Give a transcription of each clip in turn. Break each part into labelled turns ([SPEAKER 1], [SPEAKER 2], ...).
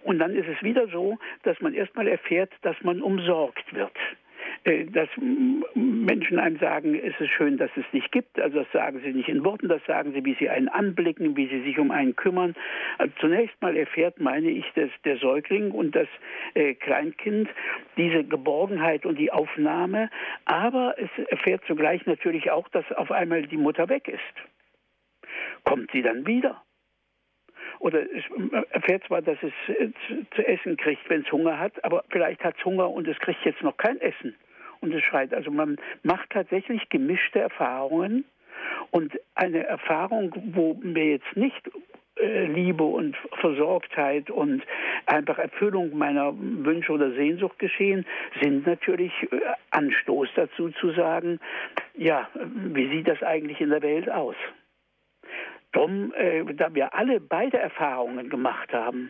[SPEAKER 1] Und dann ist es wieder so, dass man erstmal erfährt, dass man umsorgt wird. Dass Menschen einem sagen, es ist schön, dass es dich gibt. Also das sagen sie nicht in Worten, das sagen sie, wie sie einen anblicken, wie sie sich um einen kümmern. Also zunächst mal erfährt, meine ich, dass der Säugling und das Kleinkind diese Geborgenheit und die Aufnahme. Aber es erfährt zugleich natürlich auch, dass auf einmal die Mutter weg ist. Kommt sie dann wieder? Oder es erfährt zwar, dass es zu essen kriegt, wenn es Hunger hat, aber vielleicht hat es Hunger und es kriegt jetzt noch kein Essen. Und es schreit. Also man macht tatsächlich gemischte Erfahrungen. Und eine Erfahrung, wo mir jetzt nicht Liebe und Versorgtheit und einfach Erfüllung meiner Wünsche oder Sehnsucht geschehen, sind natürlich Anstoß dazu zu sagen, ja, wie sieht das eigentlich in der Welt aus? Drum, da wir alle beide Erfahrungen gemacht haben,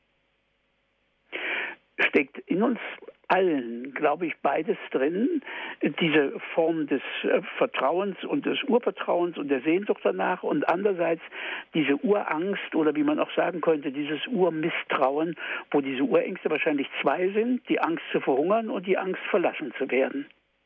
[SPEAKER 1] steckt in uns allen, glaube ich, beides drin, diese Form des Vertrauens und des Urvertrauens und der Sehnsucht danach und andererseits diese Urangst oder wie man auch sagen könnte, dieses Urmisstrauen, wo diese Urängste wahrscheinlich zwei sind, die Angst zu verhungern und die Angst verlassen zu werden.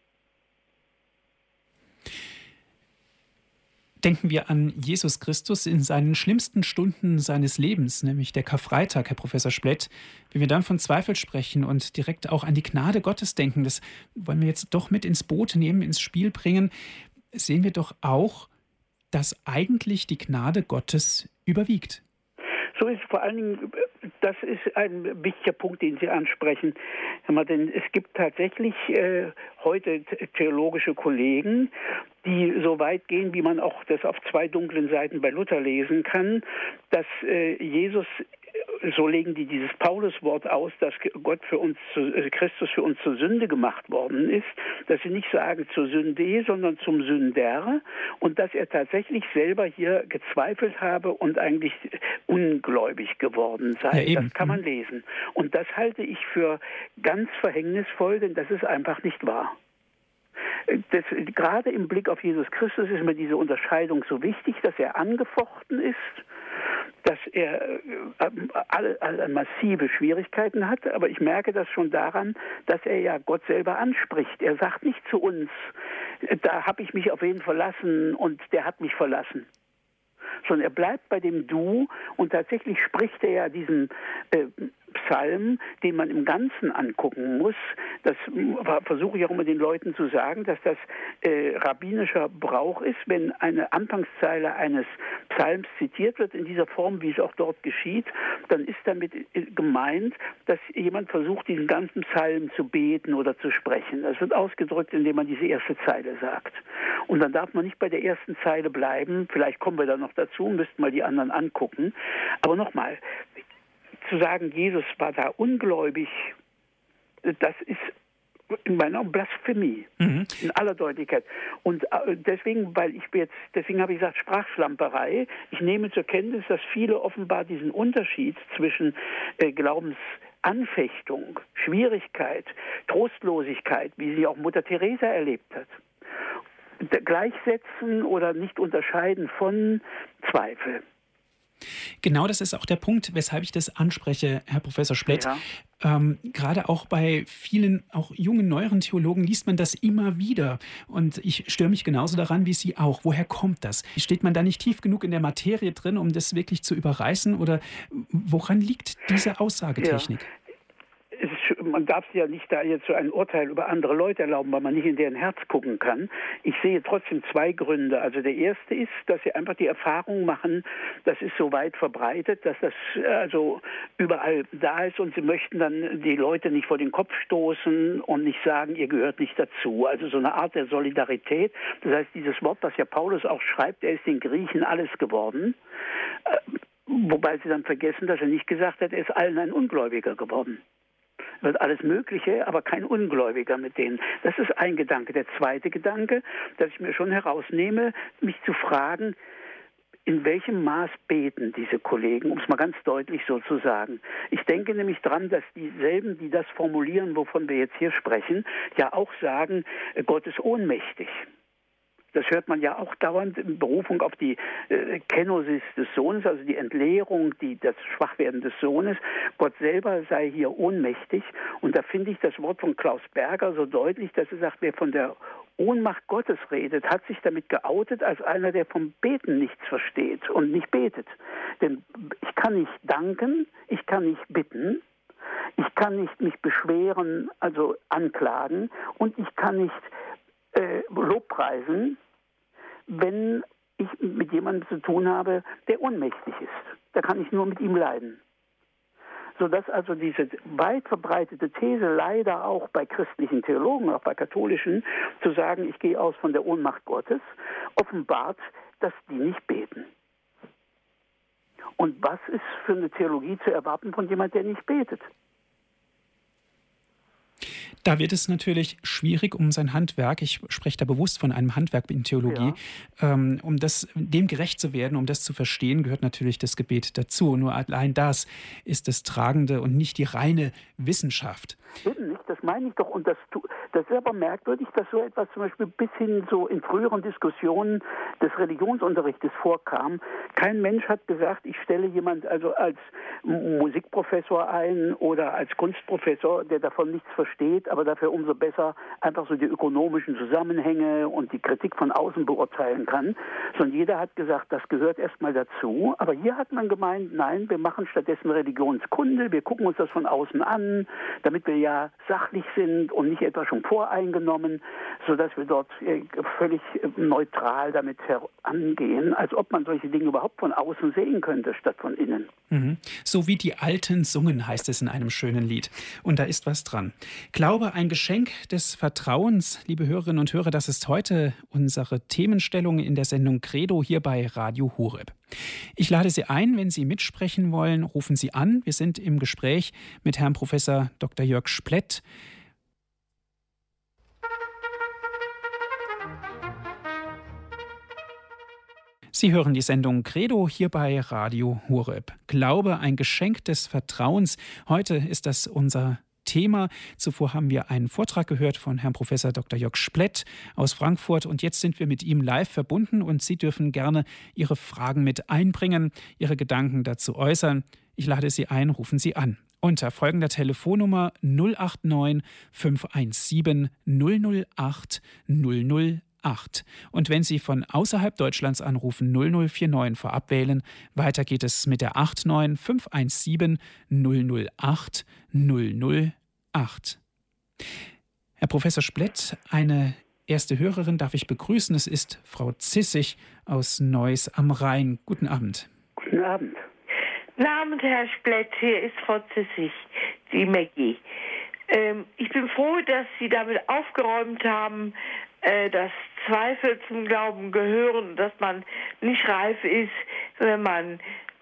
[SPEAKER 2] Denken wir an Jesus Christus in seinen schlimmsten Stunden seines Lebens, nämlich der Karfreitag, Herr Professor Splett. Wenn wir dann von Zweifel sprechen und direkt auch an die Gnade Gottes denken, das wollen wir jetzt doch mit ins Boot nehmen, ins Spiel bringen, sehen wir doch auch, dass eigentlich die Gnade Gottes überwiegt.
[SPEAKER 1] So ist vor allen Dingen, das ist ein wichtiger Punkt, den Sie ansprechen. Denn es gibt tatsächlich heute theologische Kollegen, die so weit gehen, wie man auch das auf zwei dunklen Seiten bei Luther lesen kann, dass Jesus, so legen die dieses Pauluswort aus, dass Gott für uns, Christus für uns zur Sünde gemacht worden ist, dass sie nicht sagen zur Sünde, sondern zum Sünder und dass er tatsächlich selber hier gezweifelt habe und eigentlich ungläubig geworden sei. Ja, das kann man lesen. Und das halte ich für ganz verhängnisvoll, denn das ist einfach nicht wahr. Gerade im Blick auf Jesus Christus ist mir diese Unterscheidung so wichtig, dass er angefochten ist, dass er alle massive Schwierigkeiten hat, aber ich merke das schon daran, dass er ja Gott selber anspricht. Er sagt nicht zu uns, da habe ich mich auf ihn verlassen und der hat mich verlassen. Sondern er bleibt bei dem Du und tatsächlich spricht er ja diesen Psalm, den man im Ganzen angucken muss. Das versuche ich auch immer den Leuten zu sagen, dass das rabbinischer Brauch ist, wenn eine Anfangszeile eines Psalms zitiert wird in dieser Form, wie es auch dort geschieht, dann ist damit gemeint, dass jemand versucht, diesen ganzen Psalm zu beten oder zu sprechen. Das wird ausgedrückt, indem man diese erste Zeile sagt. Und dann darf man nicht bei der ersten Zeile bleiben, vielleicht kommen wir da noch dazu, müssten mal die anderen angucken. Aber nochmal, zu sagen, Jesus war da ungläubig, das ist in meiner Augen Blasphemie, in aller Deutlichkeit. Und deswegen habe ich gesagt, Sprachschlamperei. Ich nehme zur Kenntnis, dass viele offenbar diesen Unterschied zwischen Glaubensanfechtung, Schwierigkeit, Trostlosigkeit, wie sie auch Mutter Teresa erlebt hat, gleichsetzen oder nicht unterscheiden von Zweifel.
[SPEAKER 2] Genau, das ist auch der Punkt, weshalb ich das anspreche, Herr Professor Splett. Ja. Gerade auch bei vielen, auch jungen, neueren Theologen liest man das immer wieder. Und ich störe mich genauso daran wie Sie auch. Woher kommt das? Steht man da nicht tief genug in der Materie drin, um das wirklich zu überreißen? Oder woran liegt diese Aussagetechnik? Ja.
[SPEAKER 1] Man darf sich ja nicht da jetzt so ein Urteil über andere Leute erlauben, weil man nicht in deren Herz gucken kann. Ich sehe trotzdem zwei Gründe. Also der erste ist, dass sie einfach die Erfahrung machen, das ist so weit verbreitet, dass das also überall da ist und sie möchten dann die Leute nicht vor den Kopf stoßen und nicht sagen, ihr gehört nicht dazu. Also so eine Art der Solidarität. Das heißt, dieses Wort, das ja Paulus auch schreibt, er ist den Griechen alles geworden. Wobei sie dann vergessen, dass er nicht gesagt hat, er ist allen ein Ungläubiger geworden. Wird alles Mögliche, aber kein Ungläubiger mit denen. Das ist ein Gedanke. Der zweite Gedanke, dass ich mir schon herausnehme, mich zu fragen, in welchem Maß beten diese Kollegen, um es mal ganz deutlich so zu sagen. Ich denke nämlich dran, dass dieselben, die das formulieren, wovon wir jetzt hier sprechen, ja auch sagen, Gott ist ohnmächtig. Das hört man ja auch dauernd in Berufung auf die Kenosis des Sohnes, also die Entleerung, das Schwachwerden des Sohnes. Gott selber sei hier ohnmächtig. Und da finde ich das Wort von Klaus Berger so deutlich, dass er sagt, wer von der Ohnmacht Gottes redet, hat sich damit geoutet als einer, der vom Beten nichts versteht und nicht betet. Denn ich kann nicht danken, ich kann nicht bitten, ich kann nicht mich beschweren, also anklagen, und ich kann nicht Lobpreisen, wenn ich mit jemandem zu tun habe, der ohnmächtig ist. Da kann ich nur mit ihm leiden. Sodass also diese weit verbreitete These leider auch bei christlichen Theologen, auch bei katholischen, zu sagen, ich gehe aus von der Ohnmacht Gottes, offenbart, dass die nicht beten. Und was ist für eine Theologie zu erwarten von jemandem, der nicht betet?
[SPEAKER 2] Da wird es natürlich schwierig um sein Handwerk, ich spreche da bewusst von einem Handwerk in Theologie, um dem gerecht zu werden, um das zu verstehen, gehört natürlich das Gebet dazu. Nur allein das ist das Tragende und nicht die reine Wissenschaft.
[SPEAKER 1] Eben nicht, das meine ich doch. Und das ist aber merkwürdig, dass so etwas zum Beispiel bis hin so in früheren Diskussionen des Religionsunterrichtes vorkam. Kein Mensch hat gesagt, ich stelle jemand also als Musikprofessor ein oder als Kunstprofessor, der davon nichts versteht, aber dafür umso besser einfach so die ökonomischen Zusammenhänge und die Kritik von außen beurteilen kann. Sondern jeder hat gesagt, das gehört erstmal dazu. Aber hier hat man gemeint, nein, wir machen stattdessen Religionskunde, wir gucken uns das von außen an, damit wir ja sachlich sind und nicht etwa schon voreingenommen, sodass wir dort völlig neutral damit herangehen, als ob man solche Dinge überhaupt von außen sehen könnte, statt von innen.
[SPEAKER 2] Mhm. So wie die Alten sungen, heißt es in einem schönen Lied. Und da ist was dran. Glaube, ein Geschenk des Vertrauens. Liebe Hörerinnen und Hörer, das ist heute unsere Themenstellung in der Sendung Credo hier bei Radio Horeb. Ich lade Sie ein, wenn Sie mitsprechen wollen, rufen Sie an. Wir sind im Gespräch mit Herrn Professor Dr. Jörg Splett. Sie hören die Sendung Credo hier bei Radio Horeb. Glaube, ein Geschenk des Vertrauens. Heute ist das unser Thema. Zuvor haben wir einen Vortrag gehört von Herrn Professor Dr. Jörg Splett aus Frankfurt und jetzt sind wir mit ihm live verbunden und Sie dürfen gerne Ihre Fragen mit einbringen, Ihre Gedanken dazu äußern. Ich lade Sie ein, rufen Sie an. Unter folgender Telefonnummer 089 517 008 008. Und wenn Sie von außerhalb Deutschlands anrufen, 0049 vorab wählen. Weiter geht es mit der 89 517 008 008. Herr Professor Splett, eine erste Hörerin darf ich begrüßen. Es ist Frau Zissig aus Neuss am Rhein. Guten Abend.
[SPEAKER 1] Guten Abend.
[SPEAKER 3] Guten Abend, Herr Splett. Hier ist Frau Zissig, die Maggie. Ich bin froh, dass Sie damit aufgeräumt haben, dass Zweifel zum Glauben gehören, dass man nicht reif ist, wenn man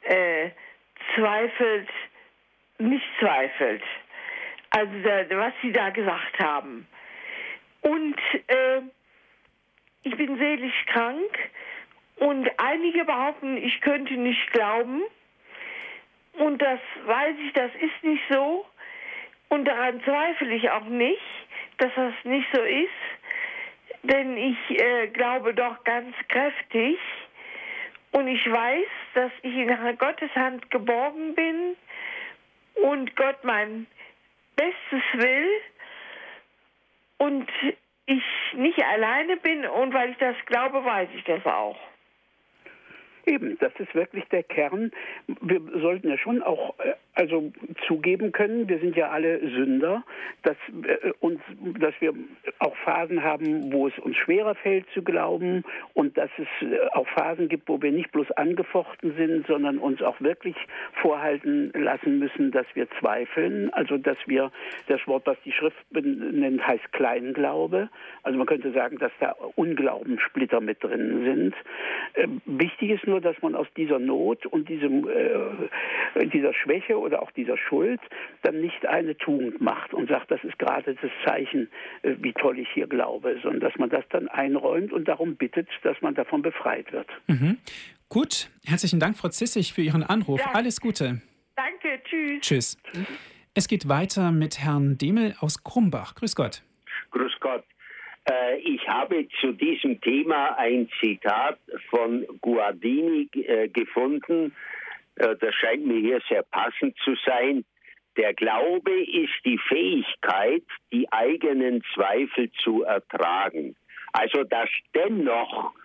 [SPEAKER 3] nicht zweifelt. Also was Sie da gesagt haben. Und ich bin seelisch krank und einige behaupten, ich könnte nicht glauben. Und das weiß ich, das ist nicht so. Und daran zweifle ich auch nicht, dass das nicht so ist. Denn ich glaube doch ganz kräftig und ich weiß, dass ich in Gottes Hand geborgen bin und Gott mein Bestes will und ich nicht alleine bin und weil ich das glaube, weiß ich das auch.
[SPEAKER 1] Eben, das ist wirklich der Kern. Wir sollten ja schon auch also zugeben können, wir sind ja alle Sünder, dass wir auch Phasen haben, wo es uns schwerer fällt zu glauben und dass es auch Phasen gibt, wo wir nicht bloß angefochten sind, sondern uns auch wirklich vorhalten lassen müssen, dass wir zweifeln, also dass wir das Wort, was die Schrift nennt, heißt Kleinglaube. Also man könnte sagen, dass da Unglaubenssplitter mit drin sind. Wichtig ist nur, dass man aus dieser Not und dieser Schwäche oder auch dieser Schuld dann nicht eine Tugend macht und sagt, das ist gerade das Zeichen, wie toll ich hier glaube, sondern dass man das dann einräumt und darum bittet, dass man davon befreit wird.
[SPEAKER 2] Mhm. Gut, herzlichen Dank, Frau Zissig, für Ihren Anruf. Ja. Alles Gute.
[SPEAKER 3] Danke, tschüss.
[SPEAKER 2] Tschüss. Es geht weiter mit Herrn Demel aus Krumbach. Grüß Gott.
[SPEAKER 4] Grüß Gott. Ich habe zu diesem Thema ein Zitat von Guardini gefunden. Das scheint mir hier sehr passend zu sein. Der Glaube ist die Fähigkeit, die eigenen Zweifel zu ertragen. Also dass dennoch